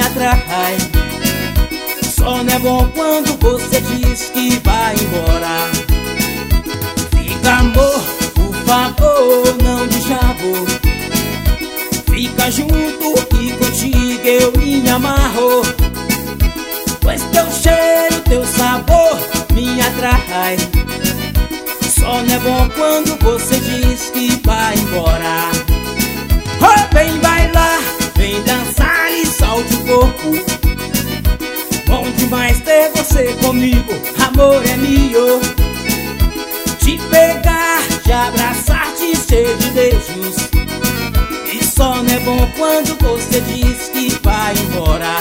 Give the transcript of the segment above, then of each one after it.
atrai. Só não é bom quando você diz que vai embora. Fica, amor, por favor, não deixa amor. Fica junto e contigo eu me amarro. Pois teu cheiro, teu sabor me atrai. Só não é bom quando você diz que vai embora. Oh, vem bailar, vem dançar e solte o corpo. Bom demais ter você comigo, amor é meu. Te pegar, te abraçar, te encher de beijos. E só não é bom quando você diz que vai embora.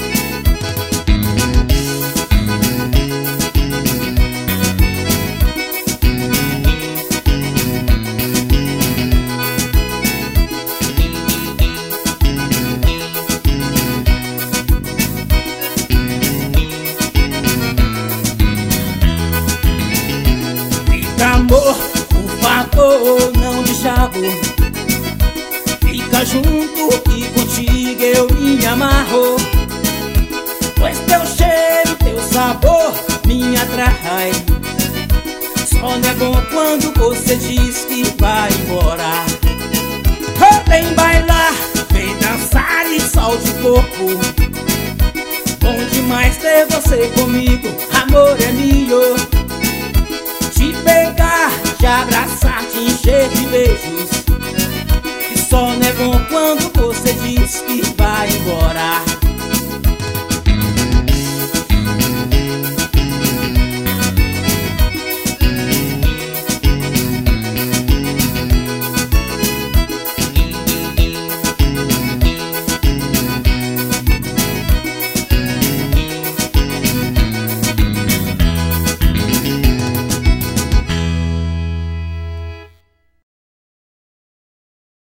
Amor, por favor, não deixa amor. Fica junto e contigo eu me amarro. Pois teu cheiro, teu sabor me atrai. Só não é bom quando você diz que vai embora. Oh, vem bailar, vem dançar e solte o corpo. Bom demais ter você comigo, amor é meu. Te pegar, te abraçar, te encher de beijos.